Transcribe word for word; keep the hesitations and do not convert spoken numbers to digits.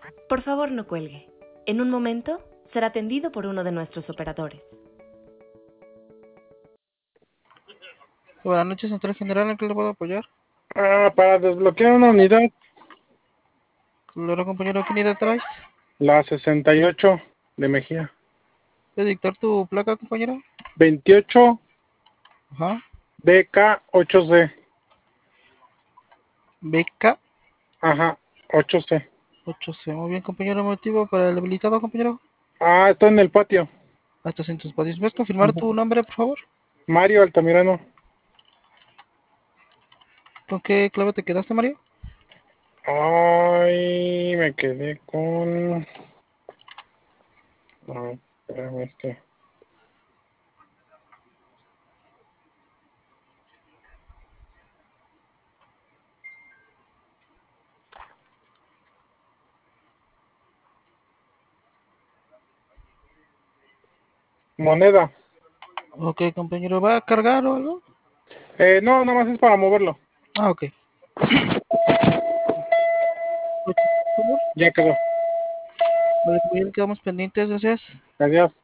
Por favor, no cuelgue. En un momento será atendido por uno de nuestros operadores. Buenas noches, Central General, ¿en qué le puedo apoyar? Ah, para desbloquear una unidad, Claro, compañero, ¿qué unidad traes? la sesenta y ocho de Mejía. ¿Puedes dictar tu placa, compañero? veintiocho Ajá. B K ocho C. B K Ajá, ocho C. ocho C. Muy bien, compañero, motivo para el habilitado, compañero. Ah, está en el patio. Ah, estás en tus patios. ¿Puedes confirmar Ajá. tu nombre, por favor? Mario Altamirano. ¿Con qué clave te quedaste, Mario? Ay, me quedé con... No, espérame, es que... Moneda. Ok, compañero, ¿va a cargar o algo? Eh, no, nada más es para moverlo. Ah, ok. Por favor. Ya quedó. Vale, compañero, quedamos pendientes, gracias. Adiós.